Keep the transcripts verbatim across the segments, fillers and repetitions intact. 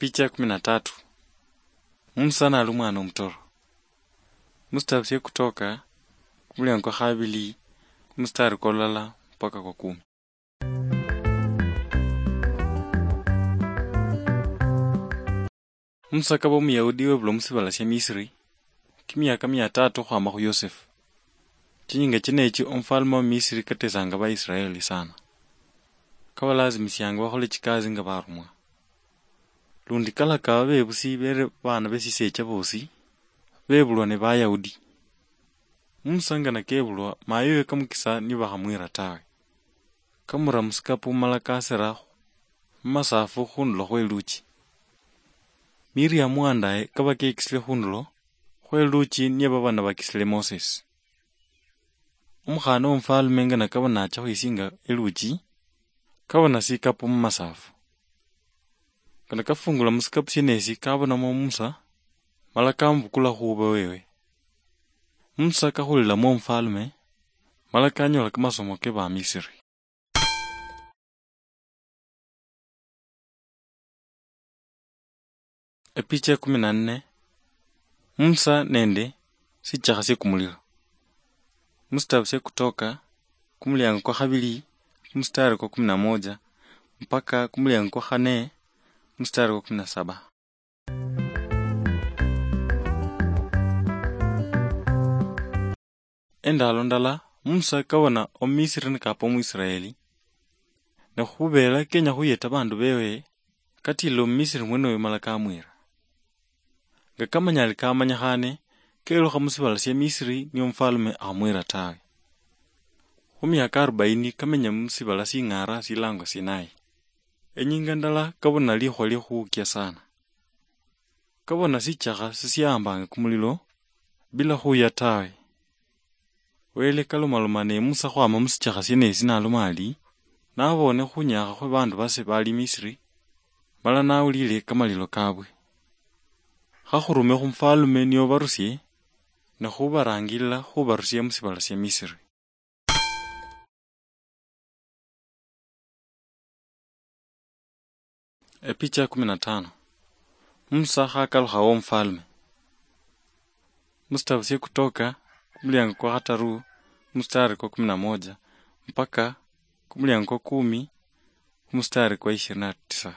Epicha kumi na tatu. Musa na alumwana omutoro. Mustabusie kutoka kumulyango khabili mustari kolala mpaka kwa kumi. Musa kaba Muyahudi webula musibala sya Misiri kimyaka mia tatu khwama khu Yosefu. Chinyinga chinechi omufalme wa Misiri katesanga ba Israeli sana. Kaba lazimisianga bakhole chikazi nga barumwa. Lundi kalaka bebusi bere bana besisecha bosi bebulwa ne Bayahudi. Musa nga nakebulwa mayowe kamukisa nibakhamwira tawe. Kamura musikapu malakasera masafu khundulo khweluchi. Miriam mwandaye kaba kekisile khundulo khweluchi niye babana bakisile Moses. Umukhana omufalme nga nakaba nacha khwisinga eluchi kabona sikapu mumasafu. Kana kafungula musikapu syenesi kabonamo Musa mala kambukula khuba wewe. Musa kakhulilamo omufalme mala kanyola kamasomo ke ba Misiri. Epicha kumi na nne. Musa nende sichakha sye kumulilo. Mustabusie kutoka kumulyango kwa khabili mustari kwa kumi na moja mpaka kumulyango kwa khane mustari kwa kumi na saba. Endalo ndala Musa kabona Omisiri nikapa Omuisraeli ne khubela kenya khuyeta bandu bewe katilo Omisiri mwene oyo mala kamwira. Nga kamanyali kamanyakhane kelukha musibala sya Misiri niyo omufalme akhamwira tawe. Khumyaka arobaini kamenya musibala sing'ara silangwa Sinai. Enyinga ndala kabona likhwa likhukya sana. Kabona sichakha sisiambanga kumulilo bila khuya tawe. Wele kalomaloma ne Musa khwama musichakha syenesi naloma ali nabone khunyakha khwe bandu base bali Misiri mala nawulile kamalilo kabwe. Khakhurume khumufalme niyo barusye ne khubarangilila khubarusya musibala sya Misiri. Epicha kumi na tano. Musa khakalukhawo omufalme. Mustabusie kutoka kumulyango kwa khataru mustari kwa kumi na moja mpaka kumulyango kwa kumi mustari kwa ishirini na tisa.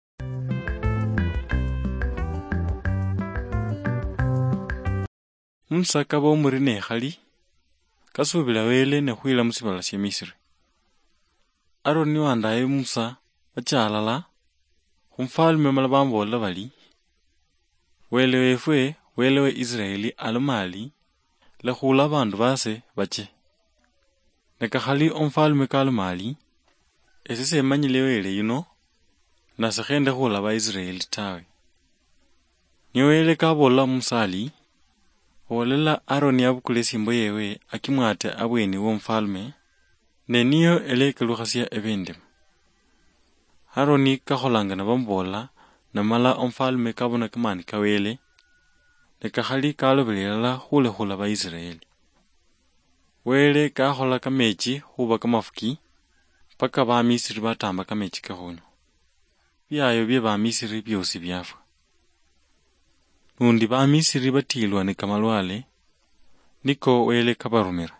Musa kaba omuri nekhali kasubila wele ne khwila musibala sya Misiri. Aroni wandaye Musa bachalala khumufalme mala bambola bali wele wefwe wele we Israeli alomali lekhula bandu base bache. Nekakhali omufalme kalomali ese semanyile wele yuno nasekhende khula ba Israeli tawe. Niyo wele kabola Musa ali olela Aroni abukule simbo yewe akimwate abweni w'omufalme ne niyo elekelukhasya ebendemu. Aroni kakholanga nabambola namala omufalme kabona kamani kawele nekakhali kalobelelala khulekhula ba Israeli. Wele kakhola kamechi khuba kamafuki paka ba Misiri batamba kamechi kakhunywa. Byayo bye ba Misiri byosi byafwa. Nundi ba Misiri batilwa ne kamalwale niko wele kabarumira.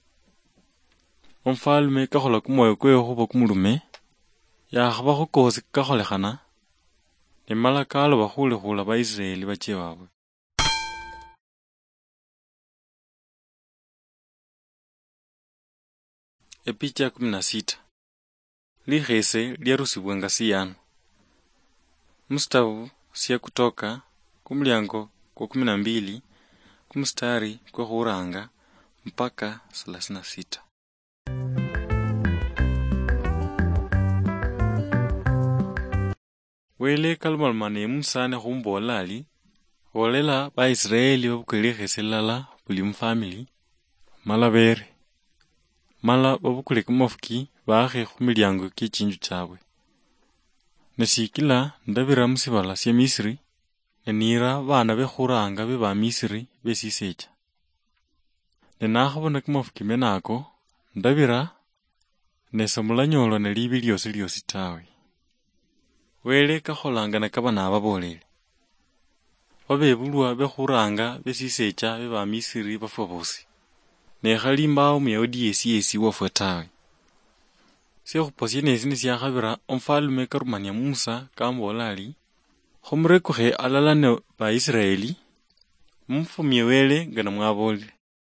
Omufalme kakhola kumoyo kwewe khuba kumulume yakhaba khukosi kakholekhana nemala kaloba khulekhula ba Israeli bache wabwe. Epicha kumi na sita. Likhese lyarusibwenga siyano. Mustabu sya kutoka kumulyango kwa kumi na mbili kumustari kwa khuranga mpaka thelathini na sita. Wele kalomaloma ne Musa ne khumbola ali olela ba Israeli babukule likhese lala buli mufamili mala bere mala babukule kamafuki bakhe khumilyango kyechinju chabwe. Nesikila ndabira musibala sya Misiri nenira bana bekhuranga be ba Misiri besisecha. Nenakhabona kamafuki menako ndabira nesamulanyolwa ne libi lyosi lyosi tawe. wele kakholanga nakaba nababolele. Babebulwa bekhuranga besisecha bebamisiri bafwa bosi. Nekhali mbawo muyahudi yesi yesi wafwe tawe. Sekhuposye nesi nisyakhabira omufalme karumania Musa kambola ali khumurekukhe alalane Baisraeli mumufumye wele nga namwabolele.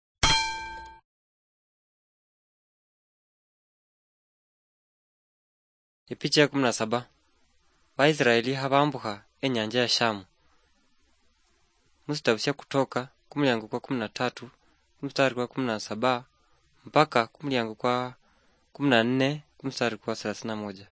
Epicha ya kumi na saba. Waisraeli habambuka enyanja ya Shamu. Musitabu sya Kutoka kumulyango kwa kumi na tatu kumstari kwa kumi na saba mpaka kumulyango kwa kumi na nne kumstari kwa thelathini na moja.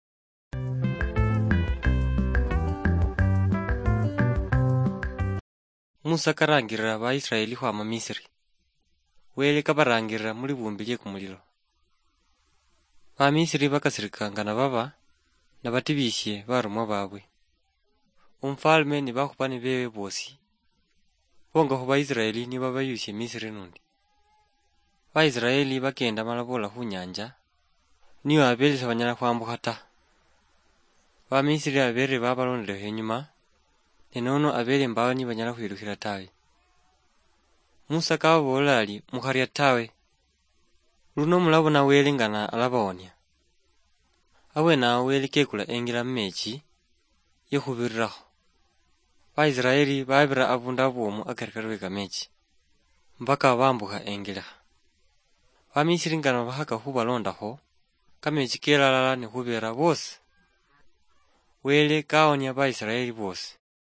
Musa karangirira Waisraeli khwama Misiri. Wele kabarangirira muli vumbi lye kumulilo. Bamisiri bakasirikanga na baba na batibisye barumwa babwe. Umfalme ni bakhupani bewe bosi. Bonga khu Baisraeli ni babayusye Misiri nundi. Baisraeli bakenda malabola khu nyanja. Niyo abelesa banyala khwambukha ta. Bamisiri abere babalondelekho enyuma. Nenono abele mbawo ni banyala khwirukhila tawe. Musa kababola ali mukharya tawe. Luno mulabona wele ngana alabawonya. Awe na wele kekula engila mmechi yekhubirirakho. Baisraeli babira abunda bwomu akarikari kamechi mpaka bambuka engila. Bamisiri ngana bahaka khubalondakho kamechi kelalala ne khubera bose. Wele kaonya Baisraeli bose.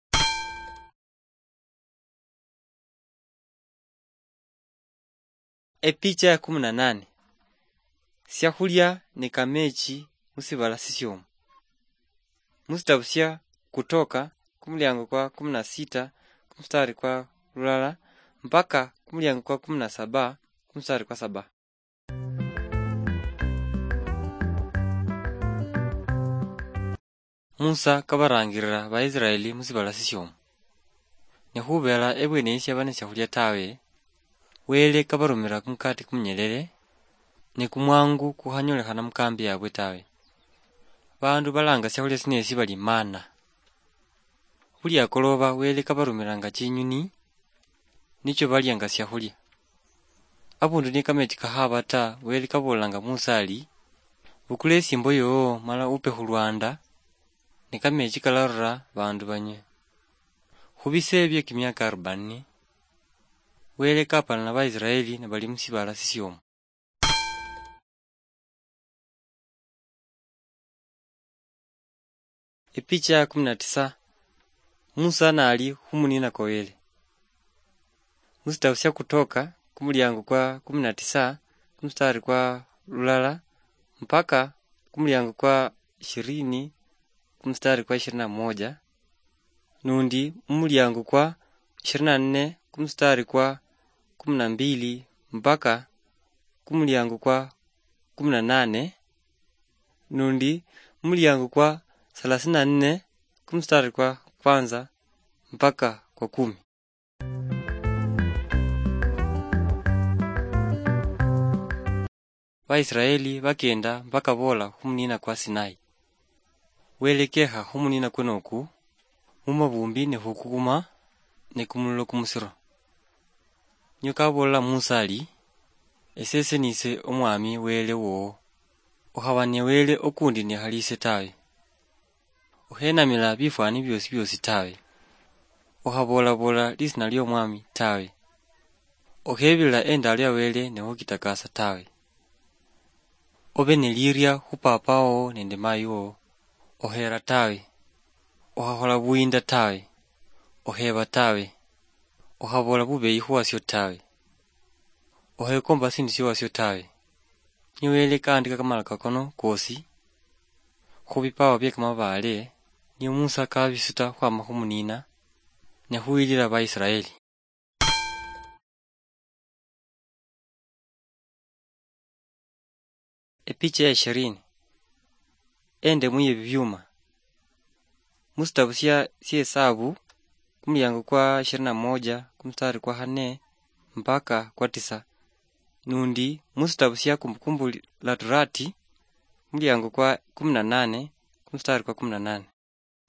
Epicha ya kumi na nane. Syakhulya ne kamechi musibala sisyomu. Musitabu sya Kutoka kumulyango kwa kumi na sita kumstari kwa lulala mpaka kumulyango kwa kumi na saba kumstari kwa saba. Musa kabarangirira Baisraeli musibala sisyomu. Nekhubela ebweni syabane syakhulya tawe. Wele kabarumira kumukati kumunyelele ne kumwangu kuhanyolekhana mukambi yabwe tawe. Bandu balanga syakhulya sinesi bali mana. Buli akoloba wele kabarumiranga chinyuni nicho balyanga syakhulya. Abundu ni kamechi kahaba ta wele kabolanga Musa ali bukule esimbo yowo mala upe khulwanda ne kamechi kalarura bandu banywe. Khubise bye kimyaka arobaini wele kapana na Baisraeli ne bali musibala sisyomu. Epicha ya kumi na tisa. Musa nali khumunina kwa wele. Musitabu sya Kutoka kumulyango kwa kumi na tisa kumstari kwa lulala mpaka kumulyango kwa ishirini kumstari kwa ishirini na moja nundi mumulyango kwa ishirini na nne kumstari kwa kumi na mbili mpaka kumulyango kwa kumi na nane nundi mumulyango kwa thelathini na nne kumstari kwa kwanza mpaka kwa kumi. Waisraeli bakenda mpaka bola khumunina kwa Sinai. Wele kekha khumunina kwenoku mumavumbi ne khukukuma ne kumulilo kumusiro. Nyo kabola Musa ali esese nise omwami wele wo. Ukhabanya wele okundi ne khalise tawe. Ukhenamila bifwani byosi byosi tawe. Ukhabola bola lisina lyo mwami tawe. Ukhebila endalo ya wele ne khukitakasa tawe. Obe nelirya khupapa wo nende mayi wo. Ukhera tawe. Ukhakhola buinda tawe. Ukheba tawe. Ukhabola bubeyi khuwasyo tawe. Ukhekomba sindu syowasyo tawe. Nyo wele kaandika kamalaka kono kosi khubipawa bye kamabale niyo Musa kabisuta khwama khumunina ne khuwilila Baisraeli. Epicha ya ishirini. Ende muye bibyuma. Musitabu sya Hesabu kumulyango kwa ishirini na moja kumstari kwa hane mpaka kwa tisa nundi musitabu sya Kumbukumbu la Torati kumulyango kwa kumi na nane kumstari kwa kumi na nane.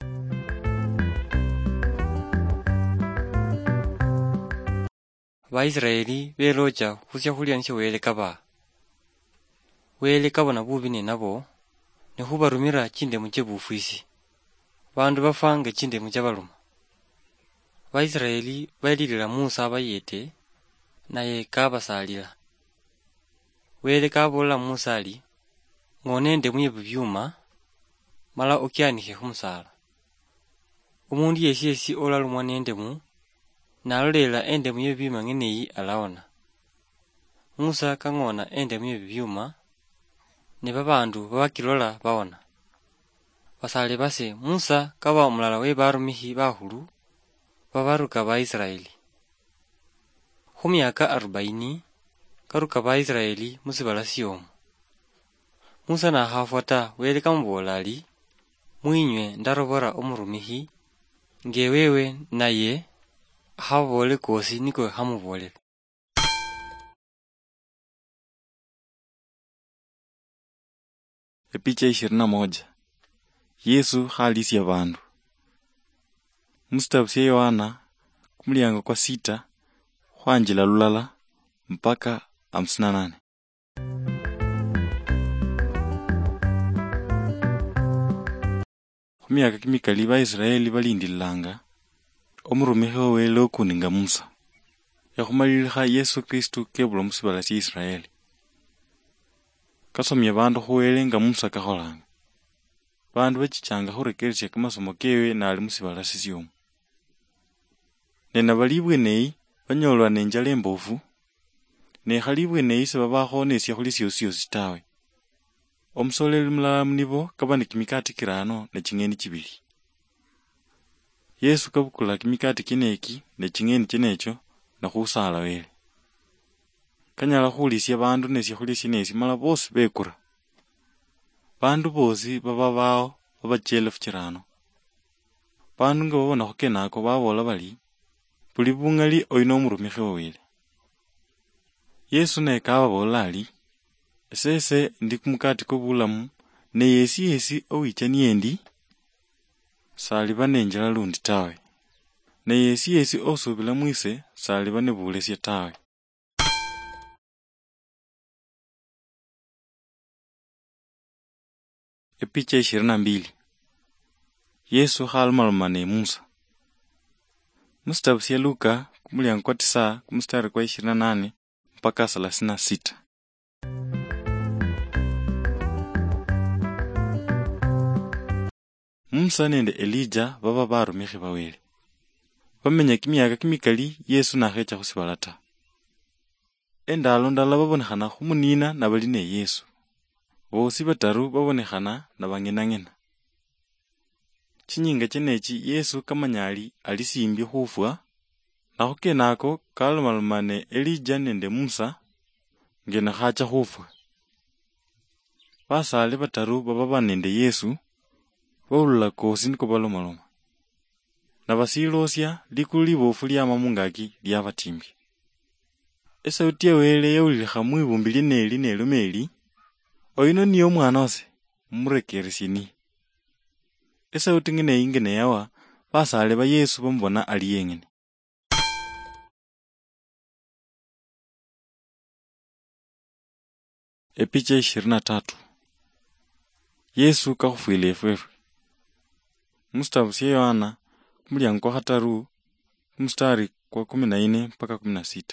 Baisraeli belocha khusya khulya nisyo wele kaba. Wele kabona bubi ne nabo ne khubarumira chindemu che bufwisi. Bandu bafanga chindemu cha baluma. Baisraeli balilila Musa bayete naye kabasalila. Wele kabola Musa ali ngone ndemu ye byuma mala okyanikhe khumusala. Umundu yesi yesi olalumwa nendemu nalolela endemu ye byuma ngeneyi alaona. Musa kangona endemu ye byuma ne babandu babakilola baona. Basale base Musa kaba omulala we barumihi bakhulu babaruka Baisraeli. Khumyaka arobaini karuka Baisraeli musibala syomu. Musa nakhafuata wele kamubola ali mwinywe ndarobora omurumihi ngewewe naye khabole kosi niko khamubolele. Epicha ishirini na moja. Yesu khalisya bandu. Mustabu sya Yohana kumulyango kwa sita khwanjila lulala mpaka hamsini na nane. Khumyaka kimikali Baisraeli balindilanga omurumihi wele okundi nga Musa. Yakhumalilekha Yesu Kristu kebula musibala sya Israeli. Kasomya bandu khuwele nga Musa kakholanga. Bandu bachichanga khurekeresya kamasomo kewe nali musibala sisyomu. Nena balibweneyi banyolwa nenjala embofu nekhalibweneyi sebabakhonesya khuli syosi tawe. Omusoleli mulala munibo kaba ne kimikati kirano ne chingeni chibili. Yesu kabukula kimikati kineki ne chingeni chinecho na khusala wele. Kanyala khulisya bandu nesya khuli sinesi mala bosi bekura. Bandu bosi baba bao baba chelefu chirano. Bandu nga babona khukenako babola bali buli bungali oyina omurumihi wele. Yesu naye kababola ali esese ndi kumukati kobulamu ne yesi yesi owicha niyendi saliba nenjala lundi tawe. Ne yesi yesi osubila mwise saliba ne bulesya tawe. Epicha ishirini na mbili. Yesu khalumaluma ne Musa. Mustabu sya Luka kumulyango kwa tisa kumustari kwa ishirini na nane mpaka thelathini na sita. Musa nende Elija baba barumihi bawele. Bamenya kimyaka kimikali Yesu nakhecha khusibala ta. Endalo ndala babonekhana khumunina na bali ne Yesu. Bosi bataru babonekhana na bangena-ngena. Chinyinga chenechi Yesu kamanyali alisimbi khufwa nakho kenako kalumaluma ne Elija nende Musa ngena khacha khufwa. Basale bataru baba banende Yesu bawulula kosi niko balomaloma. Nabasilosya likulu libofu lyama mungaki lyabatimbye. Esauti ya wele yawulilekha mwibumbi lineli nelumeli oyino niyo mwana wase mumurekeresini. Esauti ngene ingene yawa basale ba Yesu bamubona ali yengene. Epicha ishirini na tatu. Yesu kakhufwile efwefe. Mustabu sya Yohana kumulyango kwa khataru kumustari kwa kumi na nne mpaka kumi na sita.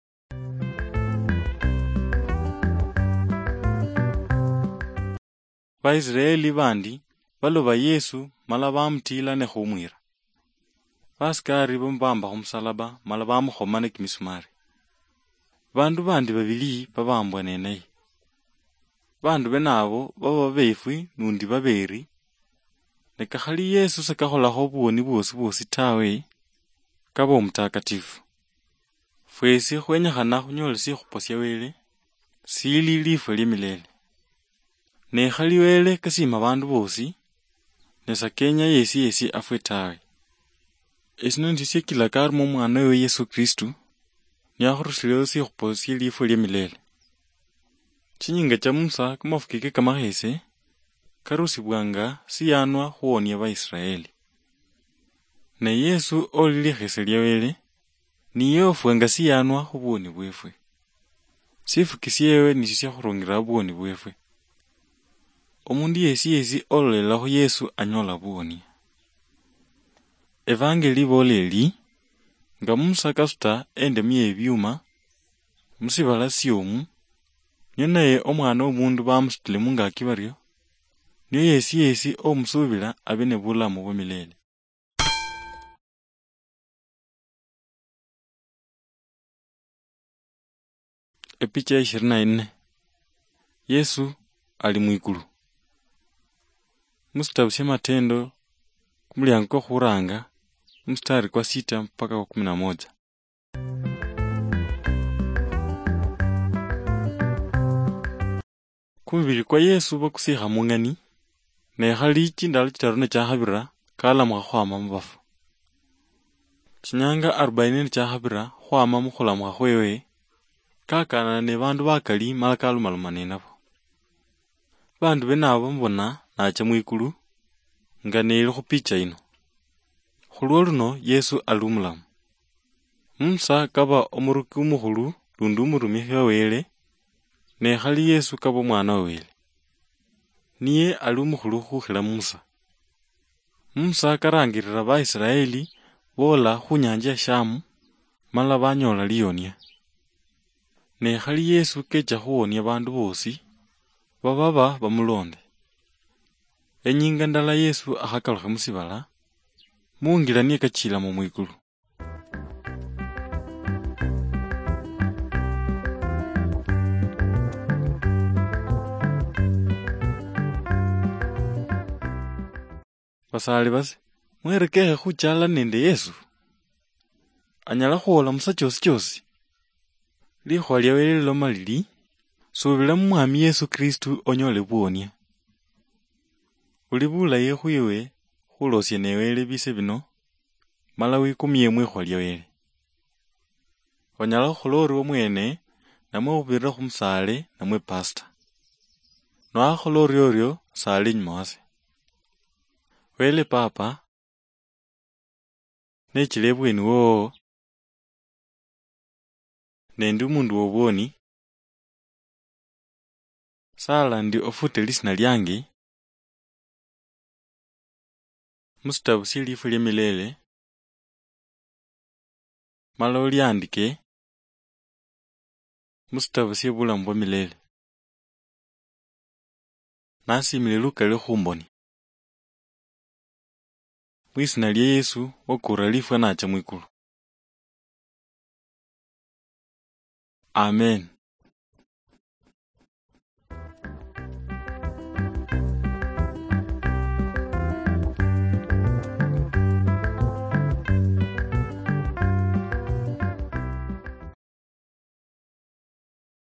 Baisraeli bandi baloba Yesu mala bamutila ne khumwira. Basikari bambamba khumusalaba mala bamukhoma ne kimisumari. Bandu bandi babili babambwa nenaye. Bandu benabo baba befwi nundi baberi. Nekakhali Yesu sakakholakho buwoni bwosi bwosi tawe kaba omutakatifu. Fwesi khwenyakhana khunyola sikhupo sya wele sili lifwe lyemilele. Nekhali wele kasima bandu bosi nesa kenya yesi yesi afwe tawe. Esino ndisye kila karimo omwana we Yesu Kristu nyakhurushilewo sikhupo sye lifwe lyemilele. Chinyinga cha Musa kumafukike kamakhese karusibwanga siyanwa khuwonia Baisraeli. Ne Yesu oli likhese lya wele niye ofwenga siyanwa khubwoni bwefwe. Sifukisyewe nisyo khurungira bwoni bwefwe. Omundu yesi yesi ololelakho Yesu anyola bwoni. Evangeli boleli nga Musa kasuta endemu yebyuma musibala syomu nyo naye omwana omundu bamusitile mungaki baryo nyo yesi yesi omusubila abe ne bulamu bwa milele. Epicha ishirini na nne. Yesu ali mwikulu. Musitabu sya Matendo kumulyango kwa khuranga mstari kwa sita mpaka kwa kumi na moja. Kumubili kwa Yesu bakusikha mungani ne khali chindalo chitaru ne chakhabira kalamukha khwama mubafu. Chinyanga arobaini ne chakhabira khwama mukhulamukha khwewe kakanana ne bandu bakali mala kalumaluma nenabo. Bandu benabo mbona nacha mwikulu nga neli khupicha ino. Khulwo luno Yesu ali umulamu. Musa kaba omuruki umukhulu lundi umurumikhi wawele ne khali Yesu kaba omwana wawele. Niye ali umukhulu khukhila Musa. Musa karangirira Baisiraeli bola khunyanja ya Shamu mala banyola liyonia. Ne khali Yesu kecha khuwonia bandu bosi bababa bamulonde. Enyinga ndala Yesu akhakalukha musibala mungila niye kachila mu mwikulu. Basali base mwerekekhe khuchala nende Yesu anyala khuwola musa chosi chosi. Likhwa lyawele liloma lili subila mu mwami Yesu Kristu onyole bwonia. Uli bulayi khwiwe khulosya newele bise bino mala wikumye mwikhwa lyawele. Onyala khukhola ori omwene namwe khubirira khumusale namwe pastor. Nwakhola oryo oryo sale inyuma wase. Wele papa nechile ebweni wowo nendi umundu wobwoni sala ndi ofute lisina lyange musitabu silifu lya milele mala ulyandike musitabu sye bulamu bwa milele. Nasimile lukali khumboni. Mwisina lya Yesu wakura lifwa nacha mwikulu. Amen.